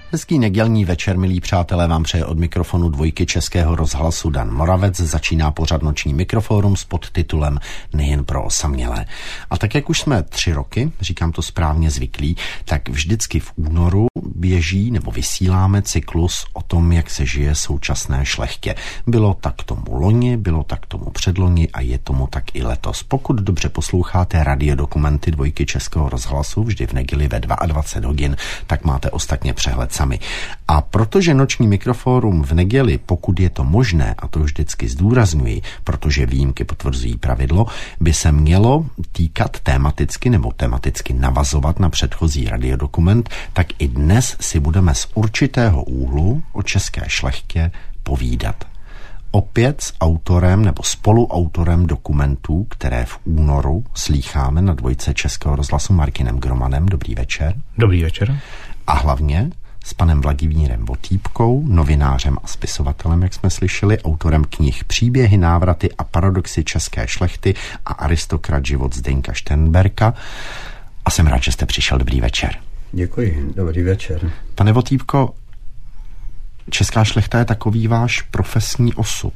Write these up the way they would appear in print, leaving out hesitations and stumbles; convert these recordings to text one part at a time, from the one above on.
Hezký nedělní večer, milí přátelé, vám přeje od mikrofonu Dvojky Českého rozhlasu Dan Moravec. Začíná pořad Noční mikrofórum s podtitulem Nejen pro osamělé. A tak, jak už jsme 3 roky, říkám to správně, zvyklí, tak vždycky v únoru běží nebo vysíláme cyklus o tom, jak se žije současné šlechtě. Bylo tak tomu loni, bylo tak tomu předloni a je tomu tak i letos. Pokud dobře posloucháte radiodokumenty Dvojky Českého rozhlasu vždy v neděli ve 22 hodin, tak máte ostatně přehled sami. A protože Noční mikrofórum v neděli, pokud je to možné, a to vždycky zdůrazňuji, protože výjimky potvrzují pravidlo, by se mělo týkat tematicky nebo tematicky navazovat na předchozí radiodokument, tak i dnes si budeme z určitého úhlu o české šlechtě povídat. Opět s autorem nebo spoluautorem dokumentů, které v únoru slýcháme na Dvojce Českého rozhlasu Martinem Gromanem. Dobrý večer. Dobrý večer. A hlavně s panem Vladimírem Votýpkou, novinářem a spisovatelem, jak jsme slyšeli, autorem knih Příběhy, návraty a paradoxy české šlechty a aristokrat život Zdeňka Šternberka. A jsem rád, že jste přišel. Dobrý večer. Děkuji, dobrý večer. Pane Votýpko, česká šlechta je takový váš profesní osud?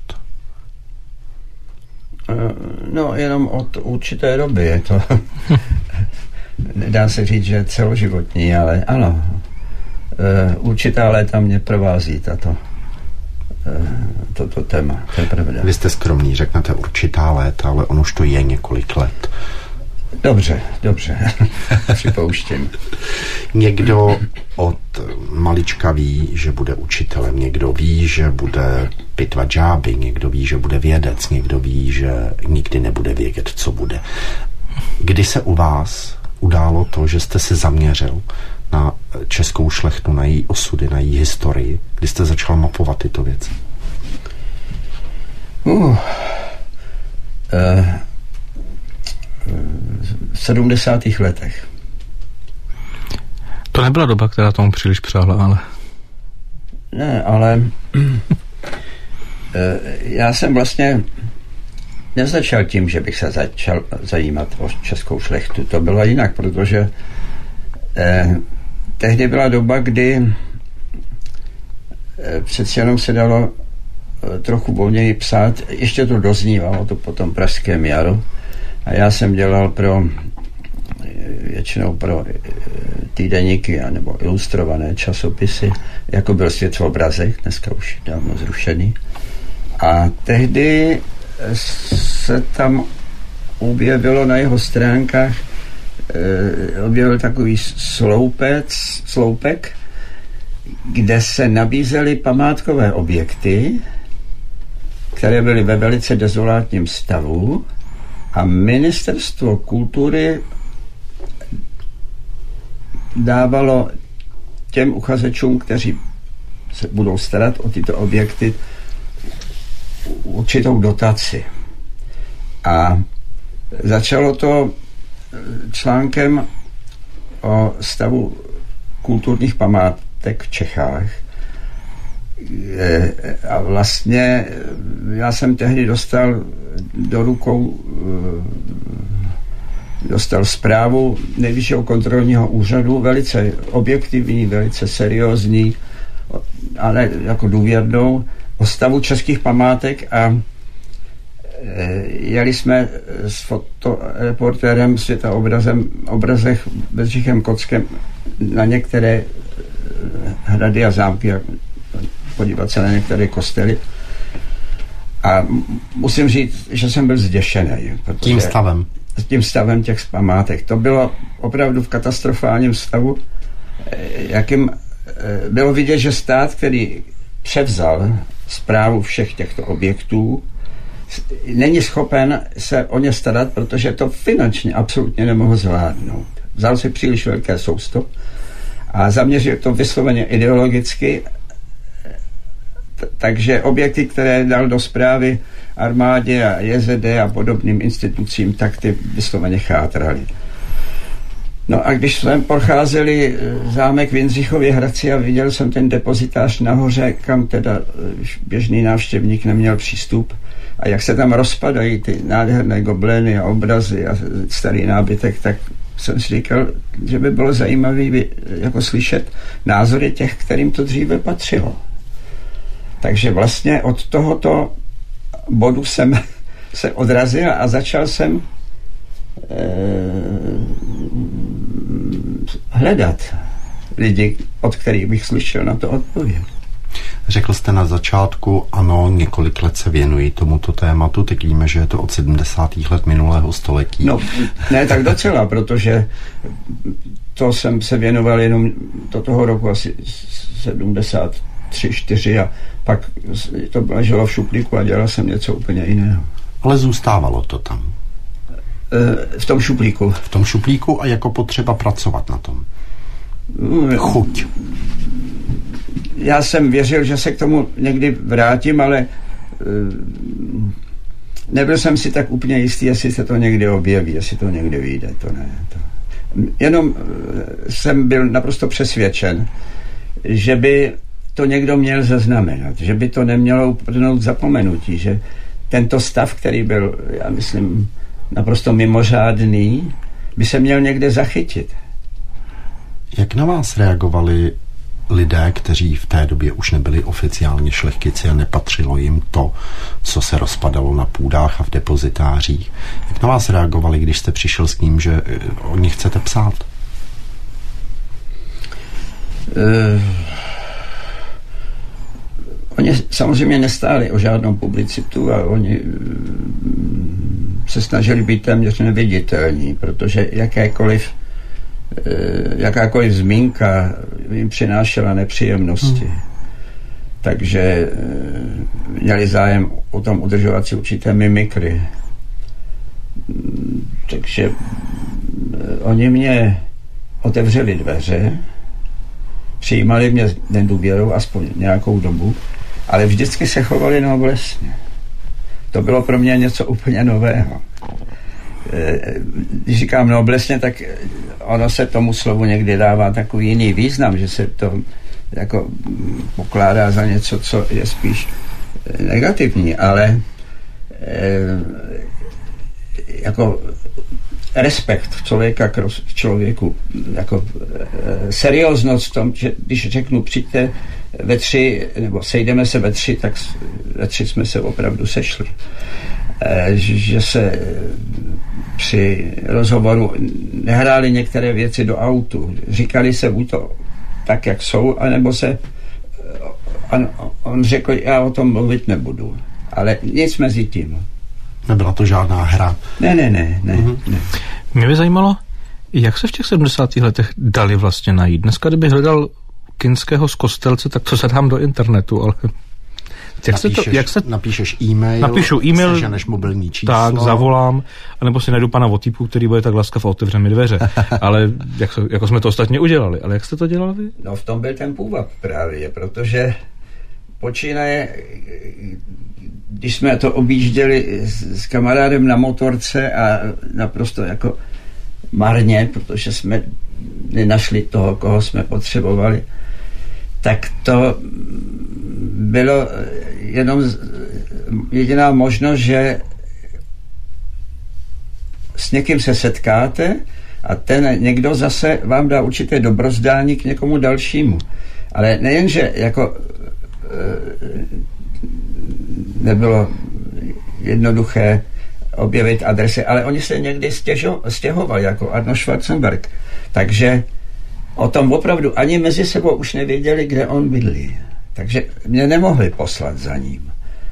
No, jenom od určité doby je to. Nedá se říct, že je celoživotní, ale ano. Určitá léta mě provází toto téma, to je pravda. Vy jste skromný, řeknete určitá léta, ale on už to je několik let. Dobře, připouštím. Někdo od malička ví, že bude učitelem, někdo ví, že bude pitvat žáby, někdo ví, že bude vědec, někdo ví, že nikdy nebude vědět, co bude. Kdy se u vás událo to, že jste se zaměřil na českou šlechtu, na její osudy, na její historii, kdy jste začal mapovat tyto věci? V 70. letech. To nebyla doba, která tomu příliš přála, ale... Ne, ale já jsem vlastně nezačal tím, že bych se začal zajímat o českou šlechtu. To bylo jinak, protože tehdy byla doba, kdy přeci jenom se dalo trochu volněji psát. Ještě to doznívalo, to po tom Pražském jaru. A já jsem dělal většinou pro týdeníky nebo ilustrované časopisy, jako byl Světobrazek, dneska už dávno zrušený. A tehdy se tam objevilo na jeho stránkách objevil takový sloupek, kde se nabízely památkové objekty, které byly ve velice dezolátním stavu, a Ministerstvo kultury dávalo těm uchazečům, kteří se budou starat o tyto objekty, určitou dotaci. A začalo to článkem o stavu kulturních památek v Čechách. A vlastně já jsem tehdy dostal do rukou zprávu Nejvyššího kontrolního úřadu, velice objektivní, velice seriózní, ale jako důvěrnou, o stavu českých památek, a jeli jsme s fotoreportérem Světa obrazech Bedřichem Kockem na některé hrady a zámky, podívat se na některé kostely. A musím říct, že jsem byl zděšený. Tím stavem těch památek. To bylo opravdu v katastrofálním stavu, jakým bylo vidět, že stát, který převzal správu všech těchto objektů, není schopen se o ně starat, protože to finančně absolutně nemohl zvládnout. Vzal si příliš velké sousto a zaměřil to vysloveně ideologicky, takže objekty, které dal do správy armádě a JZD a podobným institucím, tak ty vysloveně chátraly. No a když jsme procházeli zámek v Jindřichově Hradci a viděl jsem ten depozitář nahoře, kam teda běžný návštěvník neměl přístup, a jak se tam rozpadají ty nádherné goblény a obrazy a starý nábytek, tak jsem si říkal, že by bylo zajímavé jako slyšet názory těch, kterým to dříve patřilo. Takže vlastně od tohoto bodu jsem se odrazil a začal jsem hledat lidi, od kterých bych slyšel na to odpověď. Řekl jste na začátku, ano, několik let se věnují tomuto tématu, teď víme, že je to od 70. let minulého století. No, ne tak docela, protože to jsem se věnoval jenom do toho roku asi 73-4 a pak to leželo v šuplíku a dělal jsem něco úplně jiného. Ale zůstávalo to tam. V tom šuplíku. V tom šuplíku a jako potřeba pracovat na tom. Chuť. Já jsem věřil, že se k tomu někdy vrátím, ale nebyl jsem si tak úplně jistý, jestli se to někdy objeví, jestli to někdy vyjde. To ne. Jenom jsem byl naprosto přesvědčen, že by to někdo měl zaznamenat, že by to nemělo upadnout zapomenutí, že tento stav, který byl, já myslím, naprosto mimořádný, by se měl někde zachytit. Jak na vás reagovali lidé, kteří v té době už nebyli oficiálně šlechtici a nepatřilo jim to, co se rozpadalo na půdách a v depozitářích? Jak na vás reagovali, když jste přišel s tím, že o nich chcete psát? Oni samozřejmě nestáli o žádnou publicitu a oni se snažili být téměř neviditelní, protože jakákoliv zmínka jim přinášela nepříjemnosti. Takže měli zájem o tom udržovat si určité mimikry. Takže oni mě otevřeli dveře, přijímali mě nedůvěrou aspoň nějakou dobu, ale vždycky se chovali noblesně. To bylo pro mě něco úplně nového. Když říkám noblesně, tak ono se tomu slovu někdy dává takový jiný význam, že se to jako pokládá za něco, co je spíš negativní, ale jako respekt člověka k člověku, jako serióznost v tom, že když řeknu přijďte ve 3, nebo sejdeme se ve 3, tak ve 3 jsme se opravdu sešli. Že se při rozhovoru nehrály některé věci do autu. Říkali se buď to tak, jak jsou, anebo se on řekl, já o tom mluvit nebudu. Ale nic mezi tím. Nebyla to žádná hra. Ne. Mě by zajímalo, jak se v těch 70. letech dali vlastně najít. Dneska, kdybych hledal Kinského z Kostelce, tak to zadám do internetu, ale... Napíšeš e-mail, napíšu e-mail, seženeš mobilní číslo. Tak, zavolám, anebo si najdu pana Votypu, který bude tak laskav a otevře mi dveře. Ale jako jsme to ostatně udělali. Ale jak jste to dělali vy? No v tom byl ten půvab právě, protože počínaje, když jsme to objížděli s kamarádem na motorce a naprosto jako marně, protože jsme nenašli toho, koho jsme potřebovali, tak to bylo jenom jediná možnost, že s někým se setkáte a ten někdo zase vám dá určité dobrozdání k někomu dalšímu. Ale nejenže jako nebylo jednoduché objevit adresy, ale oni se někdy stěhovali, jako Arnold Schwarzenberg. Takže o tom opravdu ani mezi sebou už nevěděli, kde on bydlí. Takže mě nemohli poslat za ním.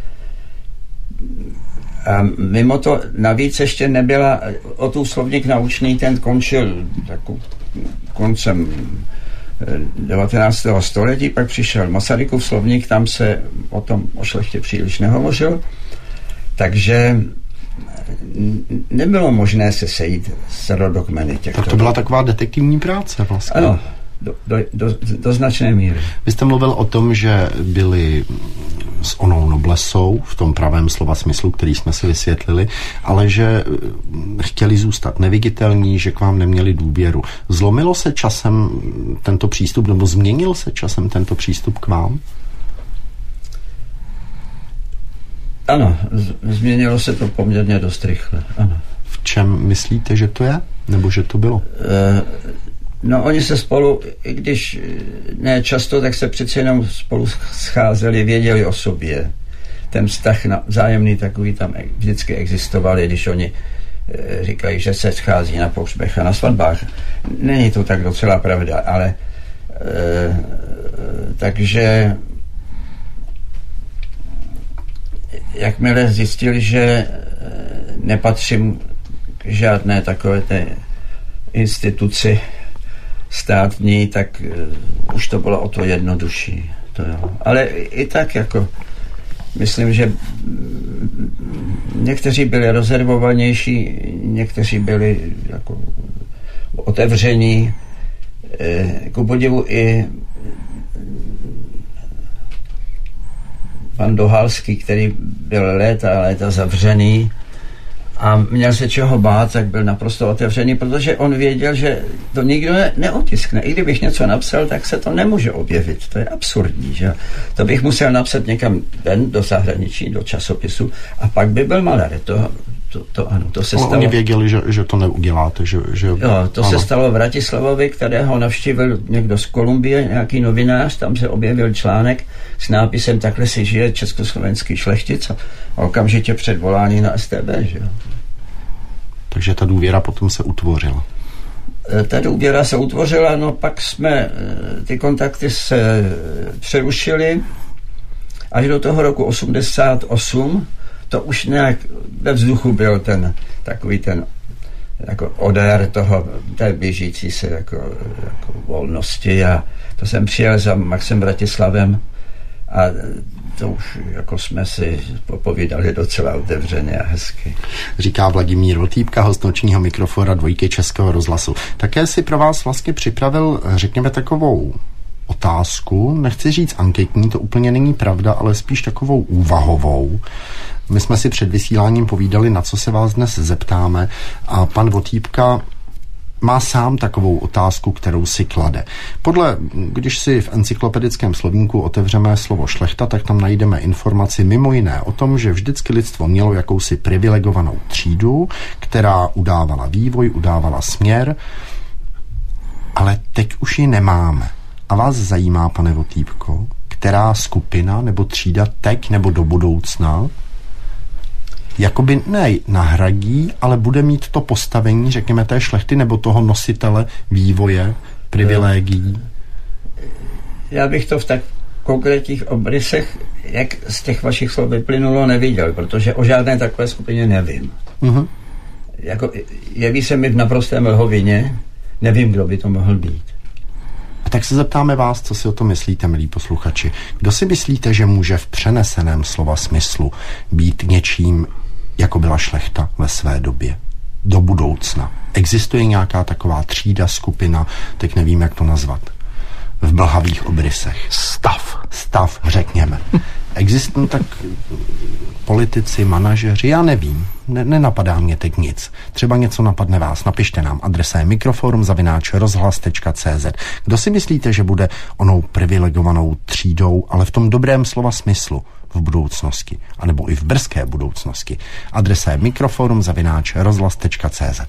A mimo to navíc ještě nebyla Ottův slovník naučný, ten končil koncem 19. století, pak přišel Masarykův slovník, tam se o šlechtě příliš nehovořil, takže nebylo možné se sejít s rodokmeny těchto. Tak to byla taková detektivní práce vlastně. Ano, do značné míry. Vy jste mluvil o tom, že byli s onou noblesou, v tom pravém slova smyslu, který jsme si vysvětlili, ale že chtěli zůstat neviditelní, že k vám neměli důvěru. Zlomilo se časem tento přístup, nebo změnil se časem tento přístup k vám? Ano, změnilo se to poměrně dost rychle, ano. V čem myslíte, že to je? Nebo že to bylo? No oni se spolu, i když ne často, tak se přece jenom spolu scházeli, věděli o sobě. Ten vztah vzájemný takový tam vždycky existoval, když oni říkají, že se schází na pohřbech a na svatbách. Není to tak docela pravda, ale takže jakmile zjistili, že nepatřím k žádné takové té instituci státní, tak už to bylo o to jednodušší. To jo. Ale i tak jako myslím, že někteří byli rezervovanější, někteří byli jako otevření. Ku podivu i pan Dohalský, který byl léta zavřený a měl se čeho bát, tak byl naprosto otevřený, protože on věděl, že to nikdo neotiskne. I kdybych něco napsal, tak se to nemůže objevit. To je absurdní, že? To bych musel napsat někam ven do zahraničí, do časopisu a pak by byl malér. To se stalo. Oni věděli, že to neuděláte. Že jo, to ano. Se stalo v Vratislavovi, kterého navštívil někdo z Kolumbie, nějaký novinář, tam se objevil článek s nápisem takhle si žije československý šlechtic a okamžitě předvolání na STB, že jo. Takže ta důvěra potom se utvořila. Ta důvěra se utvořila, no pak jsme ty kontakty se přerušili až do toho roku 88. To už nějak ve vzduchu byl takový ten jako odér té běžící se jako volnosti a to jsem přijel za Maxem Vratislavem a to už jako jsme si popovídali docela otevřeně a hezky. Říká Vladimír Votýpka, host nočního mikrofona Dvojky Českého rozhlasu. Také si pro vás vlastně připravil, řekněme, takovou otázku, nechci říct anketní, to úplně není pravda, ale spíš takovou úvahovou. My jsme si před vysíláním povídali, na co se vás dnes zeptáme a pan Votýpka má sám takovou otázku, kterou si klade. Když si v encyklopedickém slovníku otevřeme slovo šlechta, tak tam najdeme informaci mimo jiné o tom, že vždycky lidstvo mělo jakousi privilegovanou třídu, která udávala vývoj, udávala směr, ale teď už ji nemáme. A vás zajímá, pane Votýpko, která skupina nebo třída teď nebo do budoucna jakoby ne nahradí, ale bude mít to postavení, řekněme, té šlechty nebo toho nositele vývoje, privilegií? Já bych to v tak konkrétních obrysech, jak z těch vašich slov vyplynulo, neviděl, protože o žádné takové skupině nevím. Uh-huh. Jako, jeví se mi v naprostém lhovině, nevím, kdo by to mohl být. A tak se zeptáme vás, co si o to myslíte, milí posluchači. Kdo si myslíte, že může v přeneseném slova smyslu být něčím, jako byla šlechta ve své době, do budoucna? Existuje nějaká taková třída, skupina, teď nevím, jak to nazvat, v blhavých obrysech? Stav, řekněme. Existují tak politici, manažeři, já nevím, nenapadá mě teď nic. Třeba něco napadne vás, napište nám, adresa je mikroforum@rozhlas.cz. Kdo si myslíte, že bude onou privilegovanou třídou, ale v tom dobrém slova smyslu v budoucnosti, anebo i v brzké budoucnosti? Adresa je mikroforum@rozhlas.cz.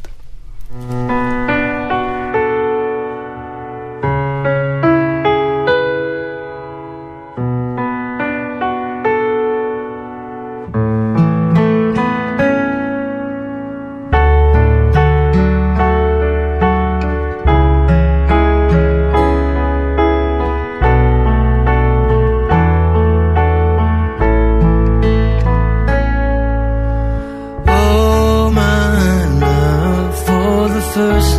First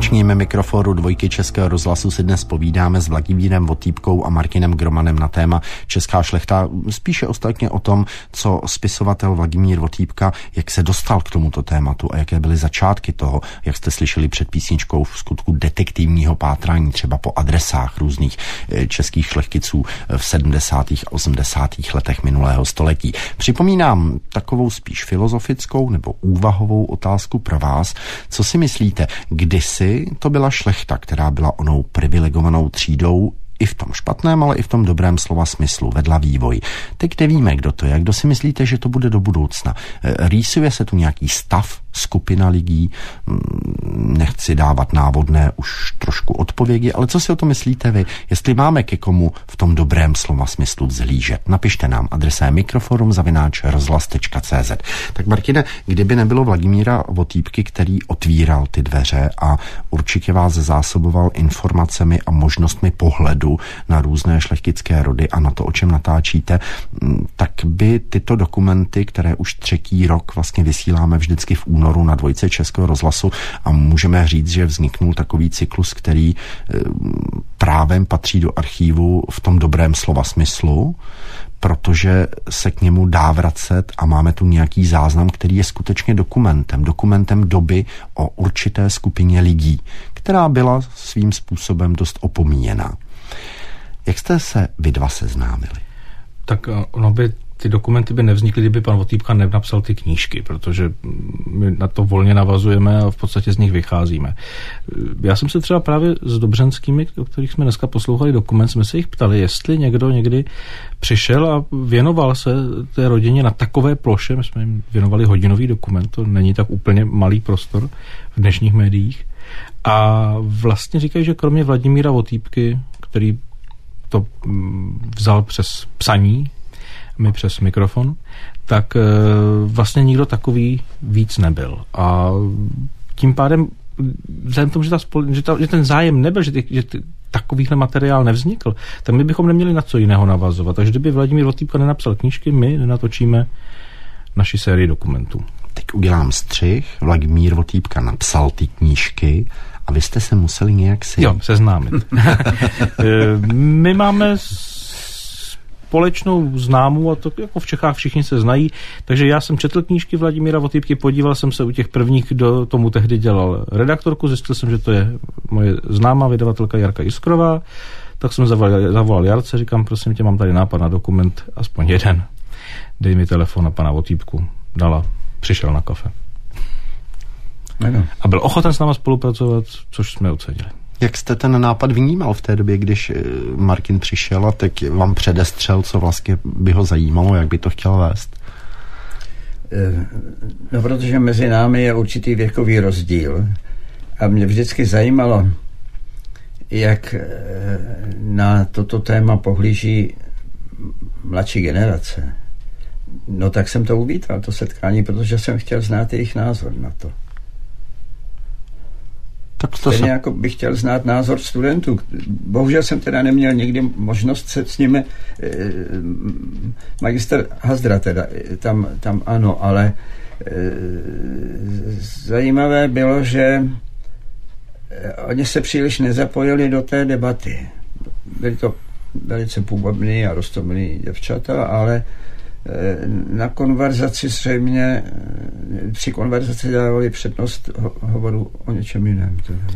dnešním mikrofonu Dvojky Českého rozhlasu si dnes povídáme s Vladimírem Votýpkou a Martinem Gromanem na téma Česká šlechta, spíše ostatně o tom, co spisovatel Vladimír Votýpka, jak se dostal k tomuto tématu a jaké byly začátky toho, jak jste slyšeli před písničkou, v skutku detektivního pátrání třeba po adresách různých českých šlechticů v 70. a 80. letech minulého století. Připomínám takovou spíš filozofickou nebo úvahovou otázku pro vás. Co si myslíte, kdysi to byla šlechta, která byla onou privilegovanou třídou, i v tom špatném, ale i v tom dobrém slova smyslu, vedla vývoj. Teď nevíme, kdo to je. Kdo si myslíte, že to bude do budoucna? Rýsuje se tu nějaký stav, skupina lidí? Nechci dávat návodné už trošku odpovědi, ale co si o to myslíte vy? Jestli máme ke komu v tom dobrém slova smyslu vzhlížet? Napište nám, adresa je mikroforum@rozhlas.cz. Tak Martine, kdyby nebylo Vladimíra Votýpky, který otvíral ty dveře a určitě vás zásoboval informacemi a možnostmi pohledu na různé šlechtické rody a na to, o čem natáčíte, tak by tyto dokumenty, které už 3. rok vlastně vysíláme vždycky v únoru na Dvojce Českého rozhlasu a můžeme říct, že vzniknul takový cyklus, který právem patří do archívu v tom dobrém slova smyslu, protože se k němu dá vracet a máme tu nějaký záznam, který je skutečně dokumentem doby o určité skupině lidí, která byla svým způsobem dost opomíjená. Jak jste se vy dva seznámili? Tak ty dokumenty by nevznikly, kdyby pan Votýpka nenapsal ty knížky, protože my na to volně navazujeme a v podstatě z nich vycházíme. Já jsem se třeba právě s Dobřenskými, o kterých jsme dneska poslouchali dokument, jsme se jich ptali, jestli někdo někdy přišel a věnoval se té rodině na takové ploše. My jsme jim věnovali hodinový dokument, to není tak úplně malý prostor v dnešních médiích. A vlastně říkají, že kromě Vladimíra Votýpky, který to vzal přes psaní, my přes mikrofon, tak vlastně nikdo takový víc nebyl. A tím pádem, vzhledem k tomu, že ten zájem nebyl, že takovýhle materiál nevznikl, tak my bychom neměli na co jiného navazovat. Takže kdyby Vladimír Votýpka nenapsal knížky, my nenatočíme naši sérii dokumentů. Teď udělám střih. Vladimír Votýpka napsal ty knížky a vy jste se museli nějak seznámit. My máme společnou známou, a to jako v Čechách všichni se znají, takže já jsem četl knížky Vladimíra Votýpky, podíval jsem se u těch prvních, kdo tomu tehdy dělal redaktorku, zjistil jsem, že to je moje známá vydavatelka Jarka Jiskrová, tak jsem zavolal Jarce, říkám, prosím tě, mám tady nápad na dokument, aspoň jeden, dej mi telefon na pana Votýpku, dala, přišel na kafe. A byl ochoten s náma spolupracovat, což jsme ocenili. Jak jste ten nápad vnímal v té době, když Martin přišel a teď vám předestřel, co vlastně by ho zajímalo, jak by to chtěl vést? No, protože mezi námi je určitý věkový rozdíl a mě vždycky zajímalo, jak na toto téma pohlíží mladší generace. No tak jsem to uvítal, to setkání, protože jsem chtěl znát jejich názor na to. Stejně jako bych chtěl znát názor studentů. Bohužel jsem teda neměl nikdy možnost se s nimi, magister Hazdra teda, tam ano, ale zajímavé bylo, že oni se příliš nezapojili do té debaty. Byli to velice půvabní a roztomilí děvčata, ale na konverzaci zřejmě při konverzaci dávali přednost hovoru o něčem jiném.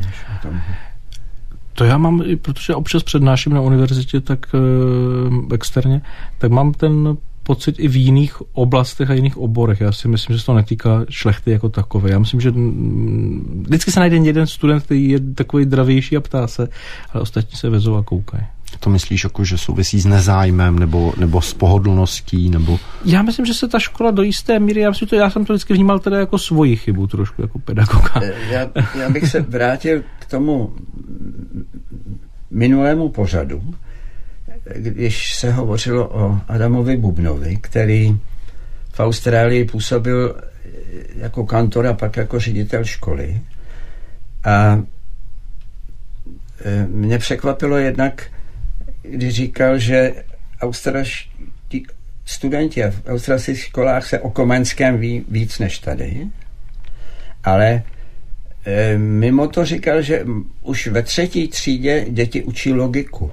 To já mám, protože občas přednáším na univerzitě tak externě, tak mám ten pocit i v jiných oblastech a jiných oborech. Já si myslím, že se to netýká šlechty jako takové. Já myslím, že vždycky se najde jeden student, který je takový dravější a ptá se, ale ostatní se vezou a koukají. To myslíš, jako, že souvisí s nezájmem nebo s pohodlností? Nebo... Já myslím, že se ta škola do jisté míry, já jsem to vždycky vnímal teda jako svoji chybu trošku, jako pedagoga. Já bych se vrátil k tomu minulému pořadu, když se hovořilo o Adamovi Bubnovi, který v Austrálii působil jako kantor a pak jako ředitel školy. A mě překvapilo jednak, když říkal, že studenti v australských školách se o Komenském ví víc než tady, ale Mimo to říkal, že už ve 3. třídě děti učí logiku.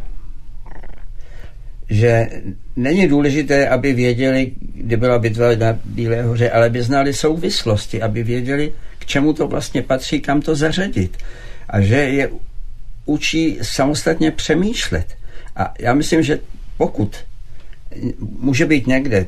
Že není důležité, aby věděli, kdy byla bitva na Bílé hoře, ale aby znali souvislosti, aby věděli, k čemu to vlastně patří, kam to zařadit. A že je učí samostatně přemýšlet. A já myslím, že pokud může být někde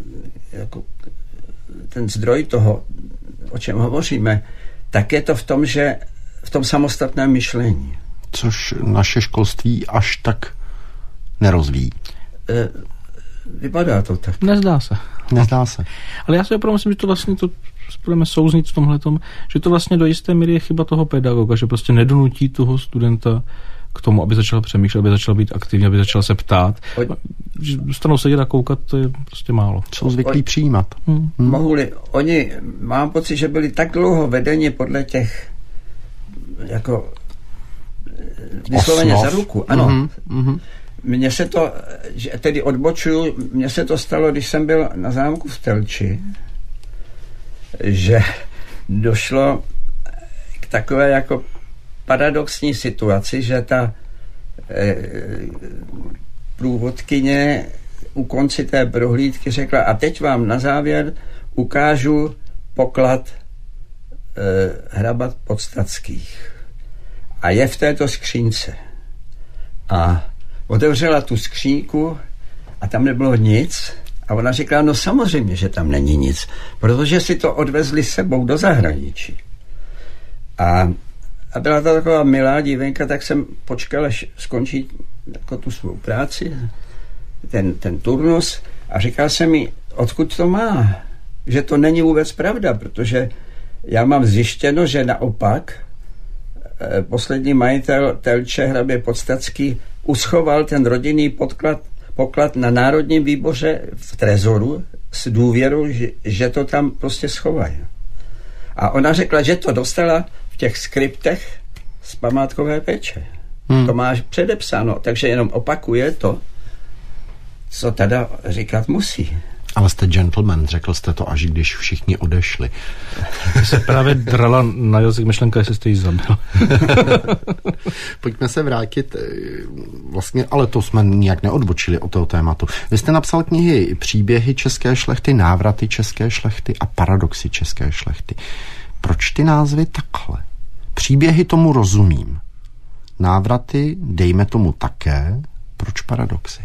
ten zdroj toho, o čem hovoříme, tak je to v tom, že v tom samostatném myšlení. Což naše školství až tak nerozvíjí. Vypadá to tak. Nezdá se. Ale já si opravdu myslím, že to vlastně budeme souznit v tomhletom, že to vlastně do jisté míry je chyba toho pedagoga, že prostě nedonutí toho studenta k tomu, aby začal přemýšlet, aby začal být aktivní, aby začal se ptát. Že dostanou sedět a koukat, to je prostě málo. Jsou zvyklí přijímat. Mohli, oni, mám pocit, že byli tak dlouho vedeni podle těch jako vysloveně za ruku. Ano. Mně se to, tedy odbočuju, mně se to stalo, když jsem byl na zámku v Telči, že došlo k takové jako paradoxní situaci, že ta průvodkyně u konci té prohlídky řekla, a teď vám na závěr ukážu poklad hrabat Podstatských. A je v této skřínce. A otevřela tu skřínku a tam nebylo nic. A ona říkala, no samozřejmě, že tam není nic, protože si to odvezli sebou do zahraničí. A byla to taková milá dívenka, tak jsem počkal, až skončí jako tu svou práci, ten turnus, a říkal jsem mi, odkud to má, že to není vůbec pravda, protože já mám zjištěno, že naopak poslední majitel Telče, hrabě Podstatský, uschoval ten rodinný poklad na Národním výboře v trezoru s důvěrou, že to tam prostě schovají. A ona řekla, že to dostala v těch skriptech z památkové péče. To máš předepsáno, takže jenom opakuje to, co teda říkat musí. Ale jste gentleman, řekl jste to, až když všichni odešli. Ty se právě drala na jazyk myšlenka, jestli jste jí zabil. Pojďme se vrátit vlastně, ale to jsme nijak neodbočili od toho tématu. Vy jste napsal knihy Příběhy české šlechty, Návraty české šlechty a Paradoxy české šlechty. Proč ty názvy takhle? Příběhy tomu rozumím. Návraty dejme tomu také. Proč paradoxy?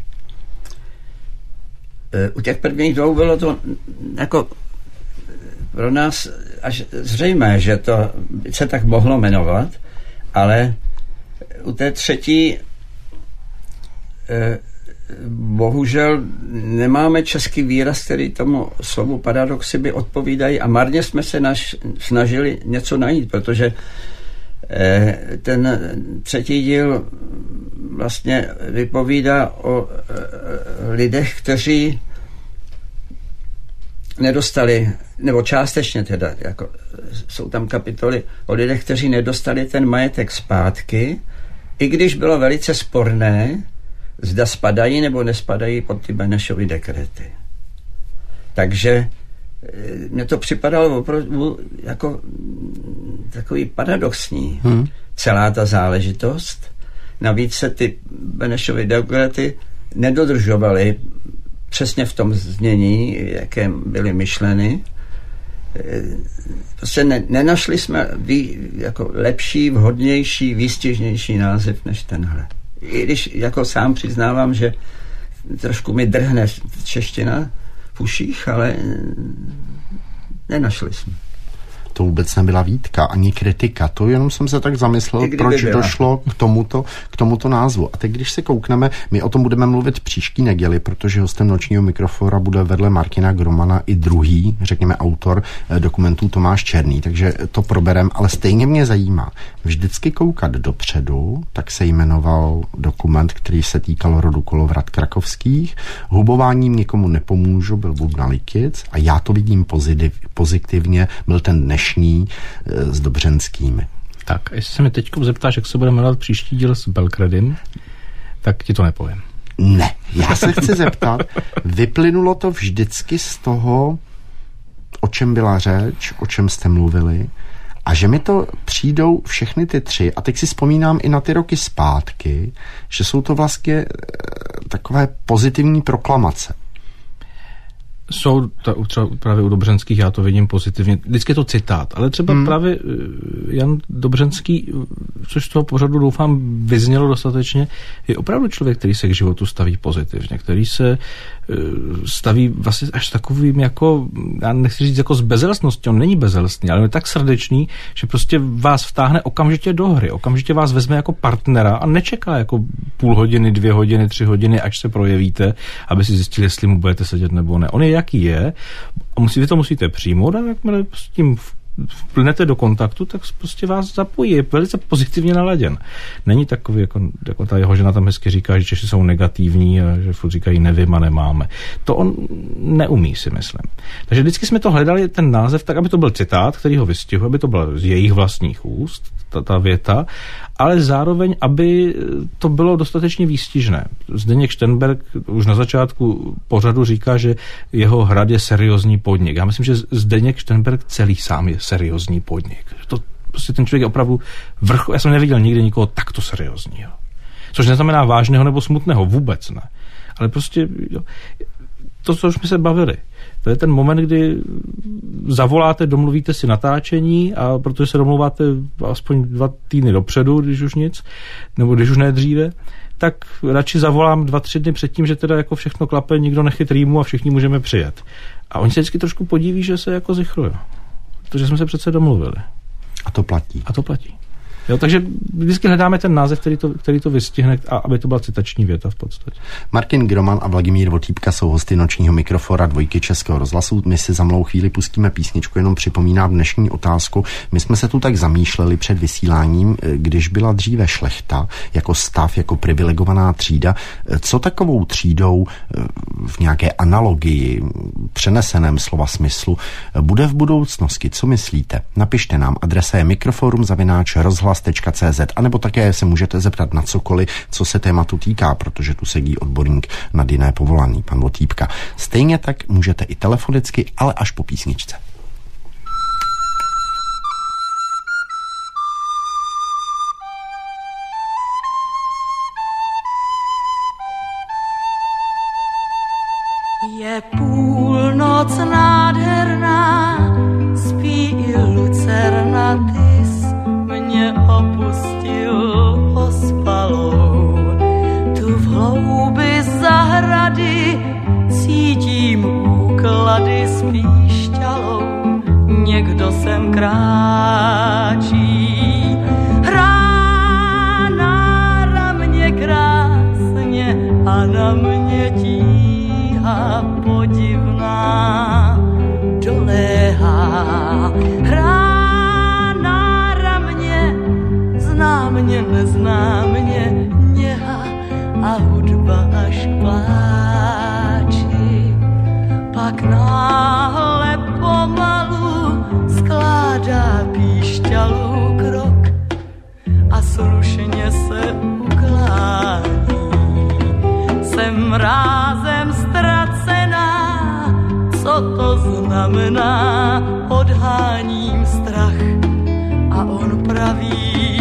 U těch prvních dvou bylo to jako pro nás až zřejmé, že to se tak mohlo jmenovat, ale u té třetí bohužel nemáme český výraz, který tomu slovu paradoxy by odpovídají, a marně jsme se snažili něco najít, protože ten třetí díl vlastně vypovídá o lidech, kteří nedostali, nebo částečně teda, jako jsou tam kapitoly o lidech, kteří nedostali ten majetek zpátky, i když bylo velice sporné, zda spadají nebo nespadají pod ty Benešovy dekrety. Takže mně to připadalo opravdu jako takový paradoxní celá ta záležitost. Navíc se ty Benešovy dekrety nedodržovaly přesně v tom znění, jaké byly myšleny. Prostě nenašli jsme jako lepší, vhodnější, výstižnější název než tenhle. I když jako sám přiznávám, že trošku mi drhne čeština v uších, ale nenašli jsme. To vůbec nebyla výtka, ani kritika. To jenom jsem se tak zamyslel, proč došlo k tomuto názvu. A teď, když se koukneme, my o tom budeme mluvit příští neděli, protože hostem Nočního mikrofona bude vedle Martina Gromana i druhý, řekněme, autor dokumentů Tomáš Černý, takže to proberem, ale stejně mě zajímá. Vždycky koukat dopředu, tak se jmenoval dokument, který se týkal rodu Kolovrat Krakovských. Hubováním nikomu nepomůžu, byl Bubna Likic, a já to vidím pozitivně, byl ten dnešní s Dobřenskými. Tak, jestli se mi teď zeptáš, jak se bude jmenovat příští díl s Belkredem, tak ti to nepovím. Ne, já se chci zeptat, vyplynulo to vždycky z toho, o čem byla řeč, o čem jste mluvili, A že mi to přijdou všechny ty tři, a teď si vzpomínám i na ty roky zpátky, že jsou to vlastně takové pozitivní proklamace. Jsou třeba právě u Dobřenských, já to vidím pozitivně. Vždycky je to citát, ale třeba právě Jan Dobřenský, což z toho pořadu doufám vyznělo dostatečně, je opravdu člověk, který se k životu staví pozitivně, který se staví vlastně až takovým jako, já nechci říct jako s bezelstností, on není bezelstný, ale je tak srdečný, že prostě vás vtáhne okamžitě do hry, okamžitě vás vezme jako partnera a nečeká jako půl hodiny, 2 hodiny, 3 hodiny, až se projevíte, aby si zjistili, jestli mu budete sedět nebo ne. On je jaký je a vy to musíte přijmout a jakmile s tím vplnete do kontaktu, tak prostě vás zapojí. Je velice pozitivně naladěn. Není takový, jako ta jeho žena tam hezky říká, že Češi jsou negativní a že furt říkají nevím a nemáme. To on neumí, si myslím. Takže vždycky jsme to hledali, ten název, tak, aby to byl citát, který ho vystihuje, aby to bylo z jejich vlastních úst, ta věta, ale zároveň, aby to bylo dostatečně výstižné. Zdeněk Šternberg už na začátku pořadu říká, že jeho hrad je seriózní podnik. Já myslím, že Zdeněk Šternberg celý sám je seriózní podnik. To prostě ten člověk je opravdu já jsem neviděl nikdy nikoho takto seriózního. Což neznamená vážného nebo smutného, vůbec ne. Ale prostě to, co už jsme se bavili. To je ten moment, kdy zavoláte, domluvíte si natáčení a protože se domluváte aspoň 2 týdny dopředu, když už nic, nebo když už ne dříve, tak radši zavolám 2-3 dny předtím, že teda jako všechno klape, nikdo nechyt rýmu a všichni můžeme přijet. A oni se vždycky trošku podiví, že se jako zichrují. Protože jsme se přece domluvili. A to platí. A to platí. Jo, takže vždycky hledáme ten název, který to vystihne, a aby to byla citační věta v podstatě. Martin Groman a Vladimír Votýpka jsou hosty nočního mikrofora Dvojky Českého rozhlasu. My si za malou chvíli pustíme písničku, jenom připomínám dnešní otázku. My jsme se tu tak zamýšleli před vysíláním, když byla dříve šlechta, jako stav, jako privilegovaná třída. Co takovou třídou v nějaké analogii, přeneseném slova smyslu, bude v budoucnosti? Co myslíte? Napište nám, adresa je mikroforum@rozhlas.cz, anebo také se můžete zeptat na cokoliv, co se tématu týká, protože tu sedí odborník nad jiné povolání, pan Votýpka. Stejně tak můžete i telefonicky, ale až po písničce. Je půlnoc nádherná, spí i lucerna, tys mě opustil ospalou. Tu v hloubi zahrady cítím úklady s píšťalou, někdo sem kráčí. Hrá na ramě krásně a na mě tíha podivná doléhá. Hrá na ramě, zná mě, nezná mě, něha a hudba až k pláči. Pak náhle pomalu skládá píšťalu krok a slušně se uklání. Jsem rázem ztracená, co to znamená, odháním strach a on praví: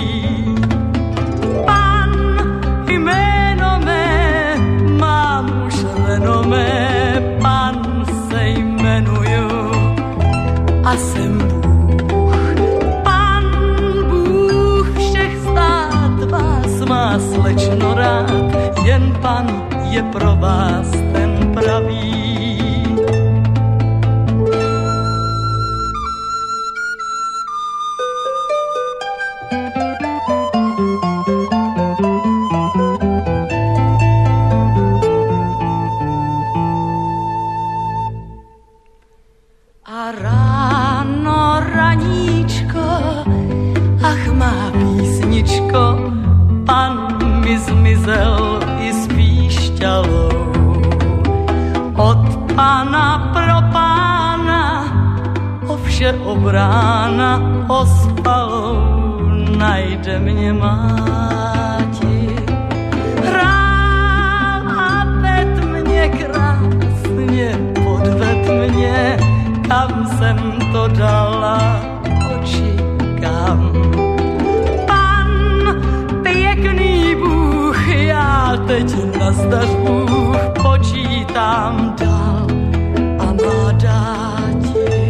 Pan, jméno mé, mám už renomé, pan se jmenuju a jsem Bůh. Pan Bůh všech stát vás má slečno rád, jen pan je pro vás ten pravý. A ráno raníčko, ach má písničko, pan mi zmizel i s píšťalou. Od pána pro pána, o vše obrána, ospalou najde mě máti. Hrál a ved mě krásně, podved mě, kam jsem to dala, oči zdař Bůh, počítám dál a mládá ti.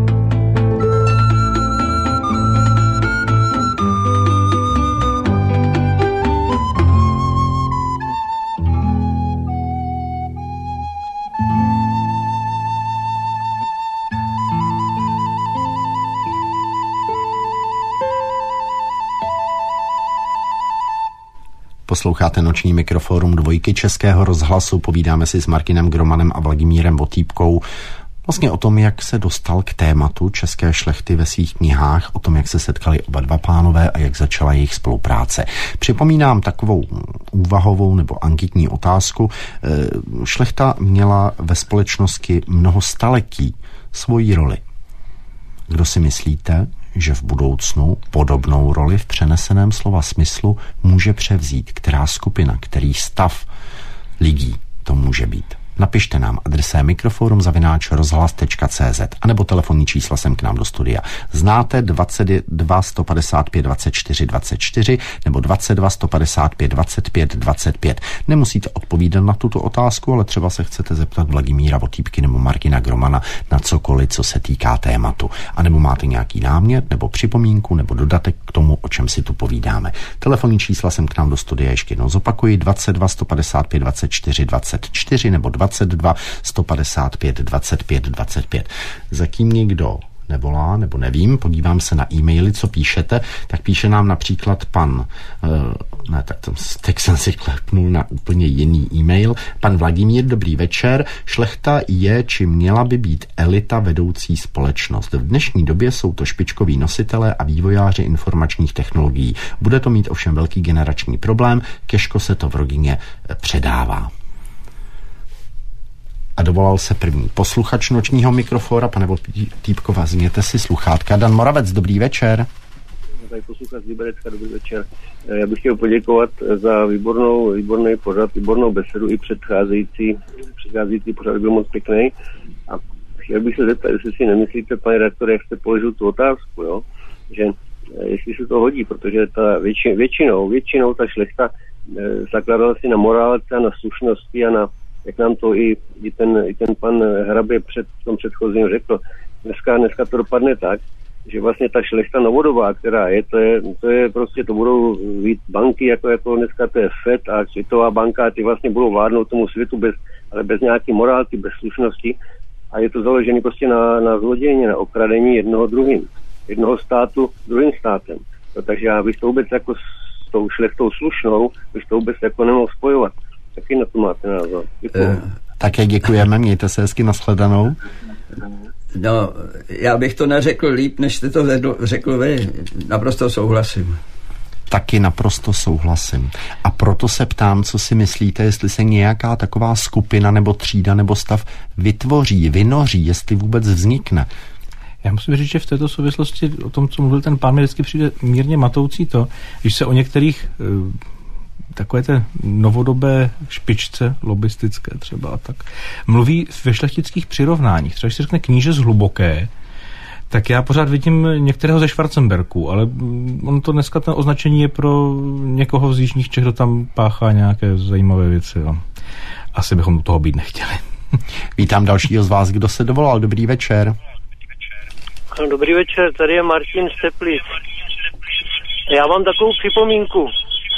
Posloucháte noční mikroforum Dvojky Českého rozhlasu. Povídáme si s Martinem Gromanem a Vladimírem Votýpkou vlastně o tom, jak se dostal k tématu české šlechty ve svých knihách, o tom, jak se setkali oba dva pánové a jak začala jejich spolupráce. Připomínám takovou úvahovou nebo anketní otázku. Šlechta měla ve společnosti mnoho staletí svoji roli. Kdo si myslíte, že v budoucnu podobnou roli v přeneseném slova smyslu může převzít? Která skupina, který stav lidí to může být? Napište nám, adresa je mikroforum@rozhlas.cz anebo telefonní čísla sem k nám do studia. Znáte 22 155 24 24 nebo 22 155 25 25. Nemusíte odpovídat na tuto otázku, ale třeba se chcete zeptat Vladimíra Votýpky nebo Martina Gromana na cokoliv, co se týká tématu. A nebo máte nějaký námět nebo připomínku nebo dodatek k tomu, o čem si tu povídáme. Telefonní čísla sem k nám do studia ještě jednou zopakuji: 22 155 24 24 nebo 22 155 25 25. Zatím někdo nevolá, nebo nevím, podívám se na e-maily, co píšete, tak píše nám například pan, tak jsem si klepnul na úplně jiný e-mail. Pan Vladimír, dobrý večer. Šlechta je, či měla by být elita vedoucí společnost. V dnešní době jsou to špičkoví nositelé a vývojáři informačních technologií. Bude to mít ovšem velký generační problém, těžko se to v rodině předává. A dovolal se první posluchač nočního mikrofora. Pane Votýpko, vezměte si sluchátka. Dan Moravec, dobrý večer. Tady posluchač z Liberecka, dobrý večer. Já bych chtěl poděkovat za výborný pořad, výbornou besedu i předcházející pořad byl moc pěkný. A chtěl bych se zeptat, jestli si nemyslíte, pane redaktore, jak jste položil tu otázku, jo? Že jestli se to hodí, protože ta většinou ta šlechta zakladala si na morálce a na slušnosti a na, jak nám to i ten pan Hrabě v tom předchozím řekl, dneska to dopadne tak, že vlastně ta šlechta novodobá, která je, to je prostě, to budou víc banky, jako dneska to je FED a Světová banka, ty vlastně budou vládnout tomu světu bez nějaký morálky, bez slušnosti a je to založené prostě na zlodějně, na okradení jednoho státu druhým státem. No, takže já bych to vůbec jako s tou šlechtou slušnou, bych to vůbec jako nemohl spojovat. Taky na to máte názor. Také děkujeme, mějte se hezky, nashledanou. No, já bych to neřekl líp, než jste to řekl vy. Naprosto souhlasím. Taky naprosto souhlasím. A proto se ptám, co si myslíte, jestli se nějaká taková skupina nebo třída nebo stav vytvoří, vynoří, jestli vůbec vznikne. Já musím říct, že v této souvislosti o tom, co mluvil ten pán, mi vždycky přijde mírně matoucí to, když se o některých takové té novodobé špičce, lobistické třeba a tak, mluví ve šlechtických přirovnáních. Třeba když se řekne kníže z Hluboké, tak já pořád vidím některého ze Schwarzenberku, ale on to dneska ten označení je pro někoho z jižních Čech, kdo tam páchá nějaké zajímavé věci. No. Asi bychom u toho být nechtěli. Vítám dalšího z vás, kdo se dovolal. Dobrý večer. Dobrý večer, tady je Martin z Teplic. Já mám takovou připomínku.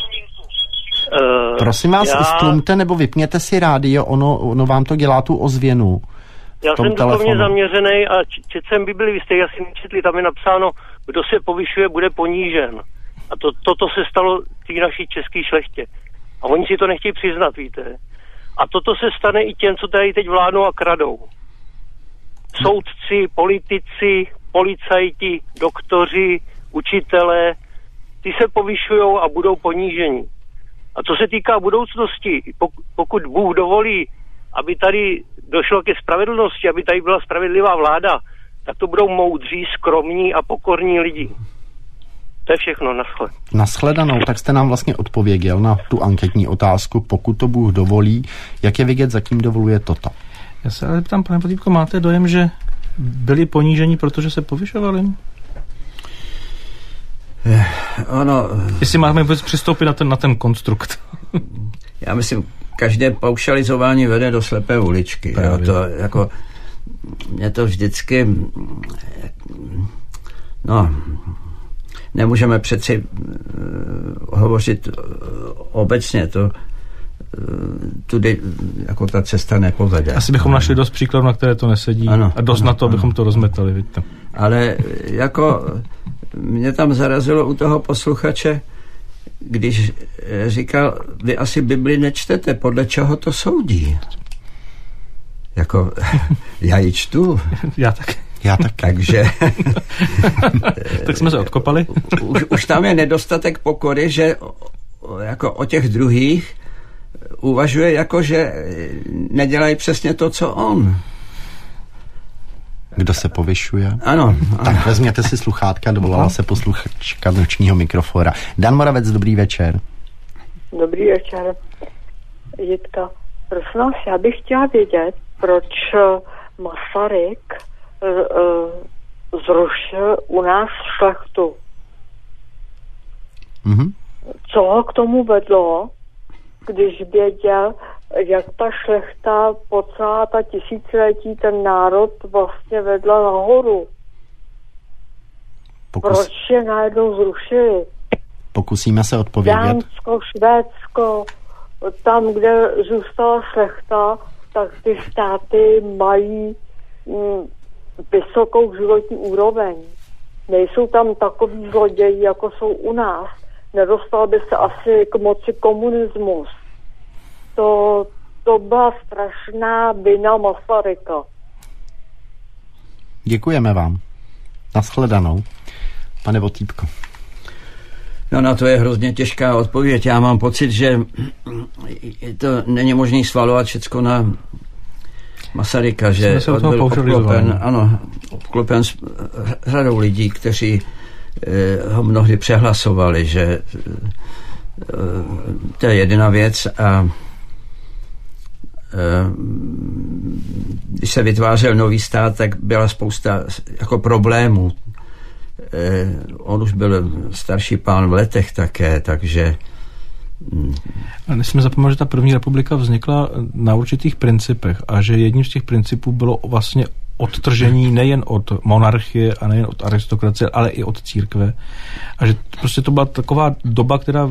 Prosím vás, stlumte nebo vypněte si rádio, ono vám to dělá tu ozvěnu. Já jsem duchovně zaměřený a četl jsem Bibli, vy jste ji asi nečetli, tam je napsáno, kdo se povyšuje, bude ponížen. A toto se stalo té naší české šlechtě. A oni si to nechtějí přiznat, víte. A toto se stane i těm, co tady teď vládnou a kradou. Soudci, politici, policajti, doktoři, učitelé, ty se povyšujou a budou poníženi. A co se týká budoucnosti, pokud Bůh dovolí, aby tady došlo ke spravedlnosti, aby tady byla spravedlivá vláda, tak to budou moudří, skromní a pokorní lidi. To je všechno, Nashledanou, tak jste nám vlastně odpověděl na tu anketní otázku, pokud to Bůh dovolí, jak je vidět, zatím dovoluje toto. Já se ale ptám, pane Votýpko, máte dojem, že byli poníženi, protože se povyšovali? Ono... Jestli máme přistoupit na ten konstrukt. Já myslím, každé paušalizování vede do slepé uličky. Jo, to, jako, mě to vždycky... No, nemůžeme přeci hovořit obecně, to tudy jako ta cesta nepovede. Asi bychom našli dost příkladů, na které to nesedí, ano, a dost na to, abychom to rozmetali, vidíte. Ale jako mě tam zarazilo u toho posluchače, když říkal, vy asi Bibli nečtete, podle čeho to soudí? Jako, já ji čtu. Já tak. Takže... Tak jsme se odkopali. Už tam je nedostatek pokory, že jako o těch druhých uvažuje jako, že nedělají přesně to, co on. Kdo se povyšuje? Ano. Tak vezměte si sluchátka, dovolala se posluchačka nočního mikrofona. Dan Moravec, dobrý večer. Dobrý večer, Jitka. Prosím vás, já bych chtěla vědět, proč Masaryk zrušil u nás šlechtu. Mm-hmm. Co ho k tomu vedlo, když věděl, jak ta šlechta po celá ta tisíciletí ten národ vlastně vedla nahoru? Proč je najednou zrušili? Pokusíme se odpovědět. Dánsko, Švédsko, tam, kde zůstala šlechta, tak ty státy mají vysokou životní úroveň. Nejsou tam takový zloději, jako jsou u nás. Nedostal by se asi k moci komunismus. To byla strašná vina Masaryka. Děkujeme vám. Nashledanou. Pane Votýpko. No na to je hrozně těžká odpověď. Já mám pocit, že to není možné svalovat všecko na Masaryka, že on byl obklopen s řadou lidí, kteří ho mnohdy přehlasovali, že to je jediná věc a když se vytvářel nový stát, tak byla spousta jako problémů. On už byl starší pán v letech také, takže... A nesmíme zapomenout, že ta první republika vznikla na určitých principech a že jedním z těch principů bylo vlastně odtržení nejen od monarchie a nejen od aristokracie, ale i od církve. A že prostě to byla taková doba, která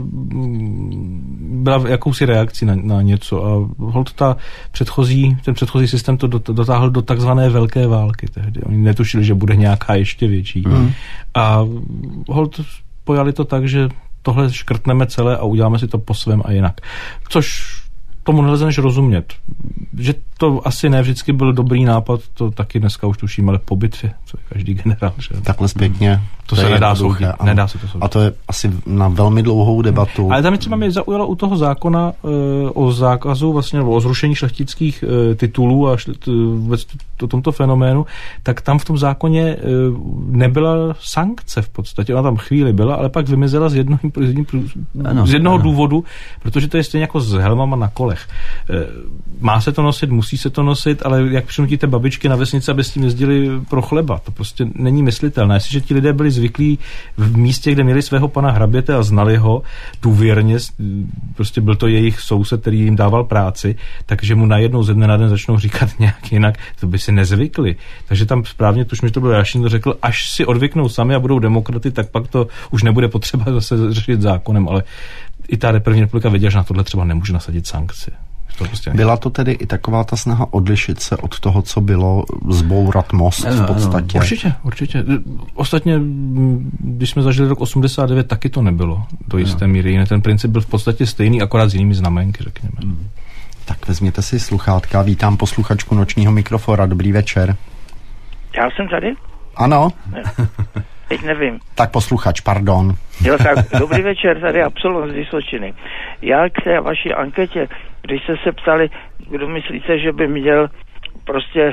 byla jakousi reakcí na něco. A holt ten předchozí systém to dotáhl do takzvané velké války tehdy. Oni netušili, že bude nějaká ještě větší. A holt pojali to tak, že tohle škrtneme celé a uděláme si to po svém a jinak. Což tomu nelze než rozumět. Že to asi ne vždycky byl dobrý nápad, to taky dneska už tuším, ale po bitvě, co je každý generál. Že? Takhle zpětně. To se nedá soudit. Nedá se to soudit. A to je asi na velmi dlouhou debatu. Ale tam třeba mě zaujalo u toho zákona o zákazu, vlastně o zrušení šlechtických titulů a vůbec o tomto fenoménu, tak tam v tom zákoně nebyla sankce v podstatě. Ona tam chvíli byla, ale pak vymizela z jednoho důvodu, protože to je stejně jako s helmama na kolech. Má se to nosit, musí se to nosit, ale jak přinutíte babičky na vesnici, aby s tím jezdili pro chleba, to prostě není myslitelné. Jestliže ti lidé byli zvyklí v místě, kde měli svého pana hraběte a znali ho důvěrně, prostě byl to jejich soused, který jim dával práci, takže mu najednou ze dne na den začnou říkat nějak jinak, to by si nezvykli. Takže tam správně, tuším, že to byl Jašin, to řekl, až si odvyknou sami a budou demokraty, tak pak to už nebude potřeba zase řešit zákonem, ale i ta první republika věděla, že na tohle třeba nemůže nasadit sankce. Prostě byla to tedy i taková ta snaha odlišit se od toho, co bylo, zbourat most v podstatě? Určitě. Ostatně, když jsme zažili rok 89, taky to nebylo do jisté míry. Ten princip byl v podstatě stejný, akorát s jinými znamenky, řekněme. Tak vezměte si sluchátka. Vítám posluchačku nočního mikrofona. Dobrý večer. Já jsem tady? Ano. Teď nevím. Tak posluchač, pardon. Jo, tak dobrý večer, tady absolvent z Vysočiny. Já k té vaší anketě, když jste se ptali, kdo myslíte, že by měl prostě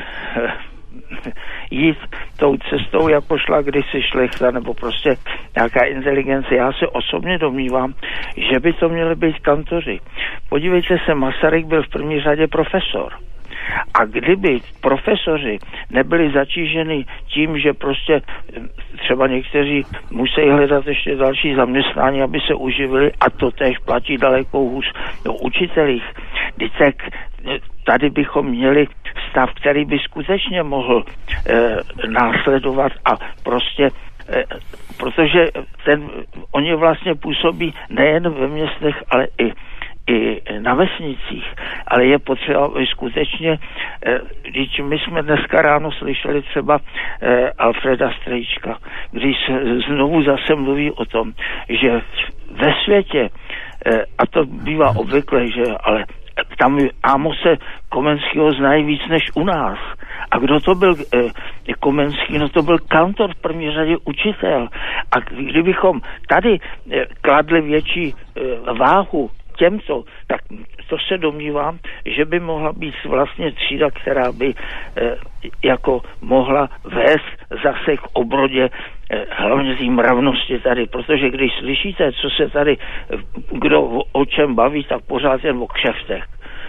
jít tou cestou, jako šla kdysi šlechta, nebo prostě nějaká inteligence. Já se osobně domnívám, že by to měly být kantoři. Podívejte se, Masaryk byl v první řadě profesor. A kdyby profesoři nebyli zatíženi tím, že prostě třeba někteří musí hledat ještě další zaměstnání, aby se uživili, a to též platí daleko hůř o učitelích, Tady bychom měli stav, který by skutečně mohl následovat a prostě protože oni vlastně působí nejen ve městech, ale i na vesnicích, ale je potřeba skutečně, když my jsme dneska ráno slyšeli třeba Alfreda Strejčka, když znovu zase mluví o tom, že ve světě, a to bývá obvykle, že ale tam Amose Komenského znají víc než u nás. A kdo to byl Komenský? No to byl kantor, v první řadě učitel. A kdybychom tady kladli větší váhu těmto, tak to se domnívám, že by mohla být vlastně třída, která by jako mohla vést zase k obrodě hlavně té mravnosti tady, protože když slyšíte, co se tady, kdo o čem baví, tak pořád jen o kšeftech.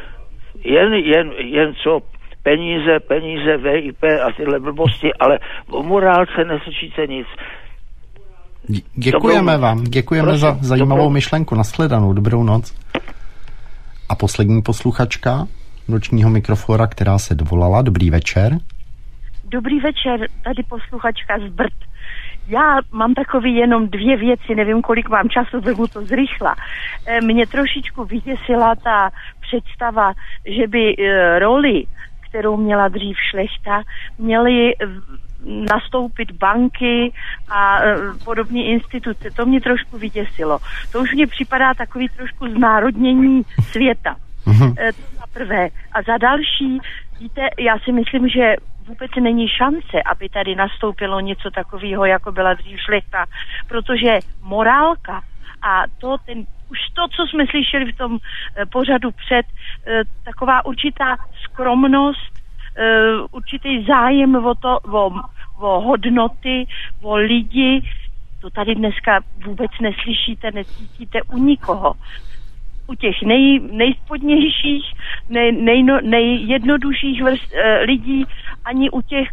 Jen co peníze, VIP a tyhle blbosti, ale o morálce neslyšíte nic. Děkujeme vám, děkujeme za zajímavou myšlenku. Nashledanou, dobrou noc. A poslední posluchačka nočního mikrofora, která se dovolala. Dobrý večer. Dobrý večer, tady posluchačka z Brd. Já mám takový jenom 2 věci, nevím, kolik mám času, vemu to zrychla. Mě trošičku vyděsila ta představa, že by roli, kterou měla dřív šlechta, měly nastoupit banky a podobné instituce. To mě trošku vyděsilo. To už mně připadá takový trošku znárodnění světa. To za prvé. A za další, víte, já si myslím, že vůbec není šance, aby tady nastoupilo něco takového, jako byla dřív šlechta, protože morálka a už to, co jsme slyšeli v tom pořadu před, taková určitá skromnost, určitý zájem o hodnoty, o lidi, to tady dneska vůbec neslyšíte, necítíte u nikoho. U těch nejspodnějších, nejjednodušších lidí, ani u těch,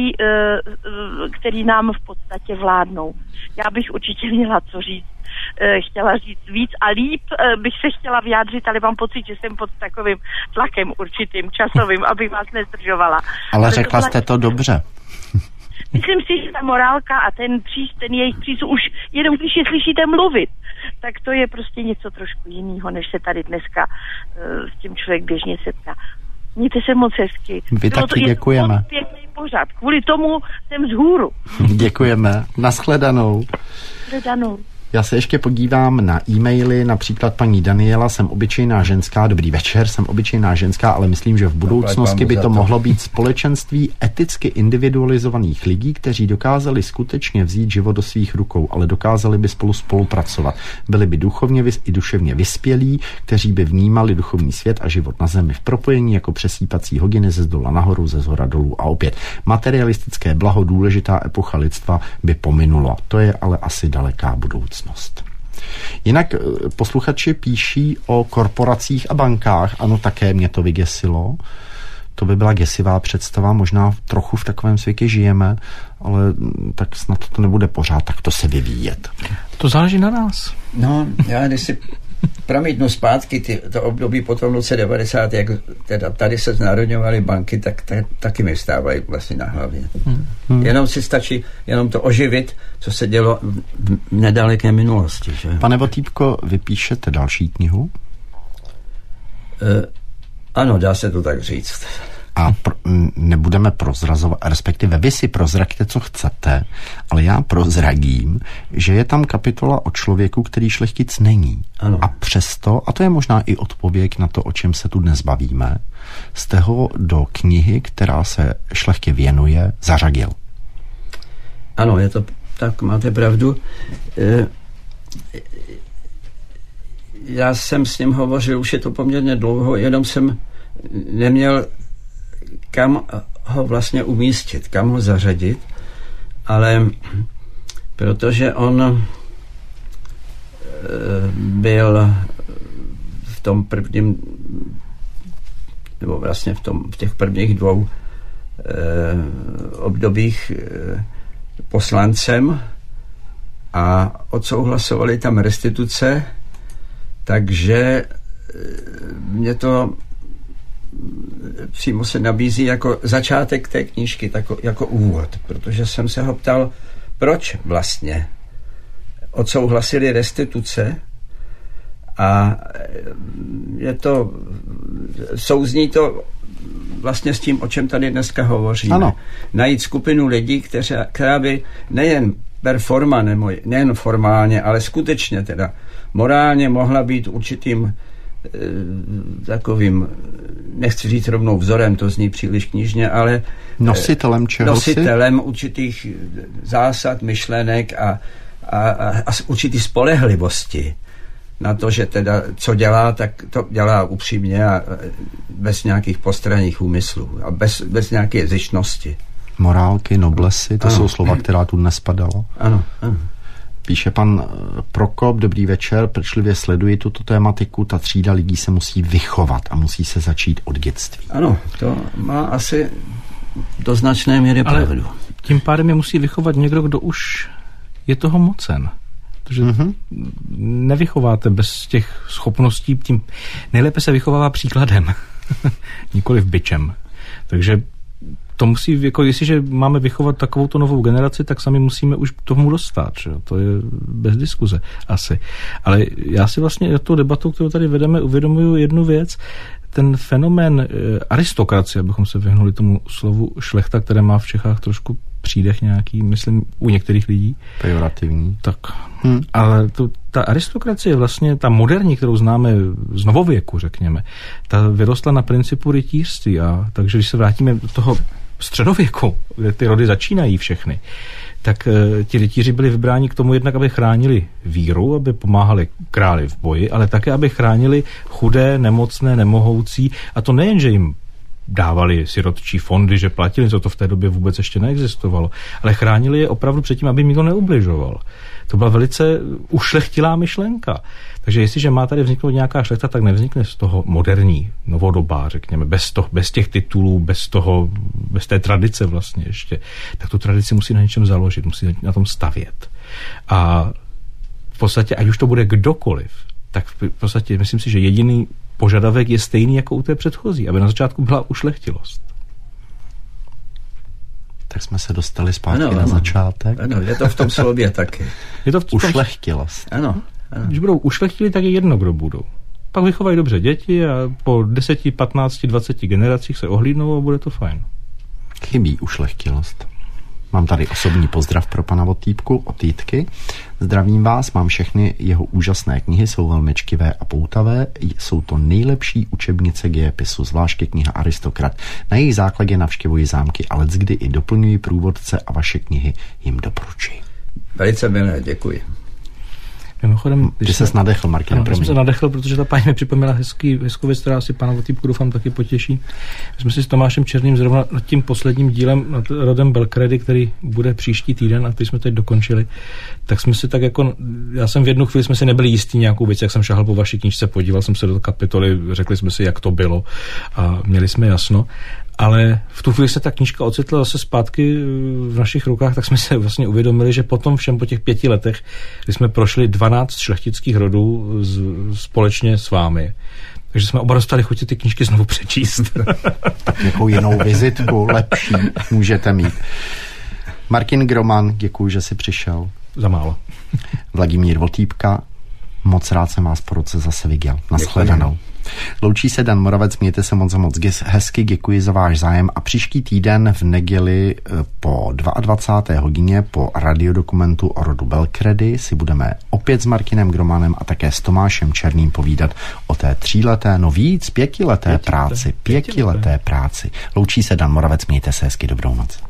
který nám v podstatě vládnou. Já bych určitě měla co říct. Chtěla říct víc a líp bych se chtěla vyjádřit, ale mám pocit, že jsem pod takovým tlakem určitým časovým, abych vás nezdržovala. Ale řekla jste to dobře. Myslím si, že ta morálka a ten jejich přístup, už jenom když je slyšíte mluvit, tak to je prostě něco trošku jiného, než se tady dneska s tím člověk běžně setká. Mějte se moc hezky. Vy taky děkujeme. Je to pěkný pořad. Kvůli tomu jsem vzhůru. Děkujeme. Nashledanou. Nashledanou. Já se ještě podívám na e-maily, například paní Daniela, jsem obyčejná ženská, dobrý večer, jsem obyčejná ženská, ale myslím, že v budoucnosti by to mohlo být společenství eticky individualizovaných lidí, kteří dokázali skutečně vzít život do svých rukou, ale dokázali by spolupracovat. Byli by duchovně i duševně vyspělí, kteří by vnímali duchovní svět a život na zemi v propojení jako přesýpací hodiny ze zdola nahoru, ze zhora dolů a opět. Materialistické blaho, důležitá epocha lidstva by pominulo. To je ale asi daleká budoucnost. Jinak posluchači píší o korporacích a bankách. Ano, také mě to vyděsilo. To by byla děsivá představa. Možná trochu v takovém světě žijeme, ale tak snad to nebude pořád takto se vyvíjet. To záleží na nás. No, já když si promítnu zpátky to období po tom roce 90, jak teda tady se znárodňovaly banky, tak taky mi vstávají vlastně na hlavě. Jenom si stačí jenom to oživit, co se dělo v nedaleké minulosti. Že? Pane Votýpko, vy píšete další knihu? Ano, dá se to tak říct. A nebudeme prozrazovat, respektive vy si prozraďte, co chcete, ale já prozradím, že je tam kapitola o člověku, který šlechtic není. Ano. A přesto, a to je možná i odpověď na to, o čem se tu dnes bavíme, jste ho do knihy, která se šlechtě věnuje, zařadil. Ano, je to tak, máte pravdu. Já jsem s ním hovořil, už je to poměrně dlouho, jenom jsem neměl kam ho vlastně umístit, kam ho zařadit, ale protože on byl v tom prvním, nebo vlastně v těch prvních 2 obdobích poslancem a odsouhlasovali tam restituce, takže mě to přímo se nabízí jako začátek té knížky, jako úvod, protože jsem se ho ptal, proč vlastně odsouhlasili restituce a souzní to vlastně s tím, o čem tady dneska hovoříme. Ano. Najít skupinu lidí, která by nejen per forma, nejen formálně, ale skutečně teda morálně mohla být určitým takovým, nechci říct rovnou vzorem, to zní příliš knižně, ale nositelem čehosi? Nositelem určitých zásad, myšlenek a určitý spolehlivosti na to, že teda co dělá, tak to dělá upřímně a bez nějakých postranních úmyslů a bez nějaké zištnosti. Morálky, noblesy, to jsou slova, která tu dnes padalo. Ano. Píše pan Prokop, dobrý večer, pečlivě sleduji tuto tématiku, ta třída lidí se musí vychovat a musí se začít od dětství. Ano, to má asi do značné míry pravdu. Tím pádem je musí vychovat někdo, kdo už je toho mocen. Protože nevychováte bez těch schopností, tím nejlépe se vychovává příkladem, nikoliv bičem. Takže to musí, jako jestliže máme vychovat takovouto novou generaci, tak sami musíme už tomu dostat, že? To je bez diskuze asi. Ale já si vlastně tou debatou, kterou tady vedeme, uvědomuju jednu věc, ten fenomén aristokracie, abychom se vyhnuli tomu slovu šlechta, které má v Čechách trošku přídech nějaký, myslím, u některých lidí. Pejorativní. Tak. Ale ta aristokracie vlastně, ta moderní, kterou známe z novověku, řekněme, ta vyrostla na principu rytířství. Takže když se vrátíme do toho středověku, kde ty rody začínají všechny, tak ti rytíři byli vybráni k tomu jednak, aby chránili víru, aby pomáhali králi v boji, ale také, aby chránili chudé, nemocné, nemohoucí. A to nejen, že jim dávali sirotčí fondy, že platili, co to v té době vůbec ještě neexistovalo, ale chránili je opravdu před tím, aby jim nikdo neubližoval. To byla velice ušlechtilá myšlenka. Takže jestliže má tady vzniknout nějaká šlechta, tak nevznikne z toho moderní, novodobá, řekněme, bez těch titulů, bez té tradice vlastně ještě. Tak tu tradici musí na něčem založit, musí na tom stavět. A v podstatě, ať už to bude kdokoliv, tak v podstatě myslím si, že jediný požadavek je stejný jako u té předchozí, aby na začátku byla ušlechtilost. Tak jsme se dostali zpátky na začátek. Ano, je to v tom slově taky. Je to ušlechtilost. Ano. Když budou ušlechtili, tak je jedno, kdo budou. Pak vychovají dobře děti a po 10, 15, 20 generacích se ohlídnou a bude to fajn. Chybí ušlechtilost. Mám tady osobní pozdrav pro pana Votýpku od Jitky. Zdravím vás, mám všechny jeho úžasné knihy, jsou velmi čtivé a poutavé. Jsou to nejlepší učebnice dějepisu, zvláště kniha Aristokrat. Na jejich základě navštěvuji zámky a leckdy i doplňuji průvodce a vaše knihy jim doporučuji. Velice milé, děkuji. Mimochodem, ty ses nadechl, Martin. Já jsem se nadechl, protože ta paní mi připomněla hezkou věc, která asi pana Votýpku doufám taky potěší. My jsme si s Tomášem Černým zrovna nad tím posledním dílem, nad rodem Belcredi, který bude příští týden a který jsme teď dokončili, tak jsme si tak jako, já jsem v jednu chvíli jsme si nebyli jistí nějakou věc, jak jsem šahal po vaší knížce, podíval jsem se do kapitoly, řekli jsme si, jak to bylo a měli jsme jasno. Ale v tu chvíli se ta knížka ocitla zase zpátky v našich rukách, tak jsme se vlastně uvědomili, že potom všem po těch 5 letech, kdy jsme prošli 12 šlechtických rodů společně s vámi, takže jsme oba dostali chuť ty knížky znovu přečíst. Tak jakou jinou vizitku lepší můžete mít. Martin Groman, děkuji, že jsi přišel. Za málo. Vladimír Votýpka, moc rád jsem vás po roce zase viděl. Nashledanou. Loučí se Dan Moravec, mějte se moc hezky, děkuji za váš zájem a příští týden v neděli po 22. hodině po radiodokumentu o rodu Belcredi si budeme opět s Martinem Gromanem a také s Tomášem Černým povídat o té 5leté práci. Loučí se Dan Moravec, mějte se hezky, dobrou noc.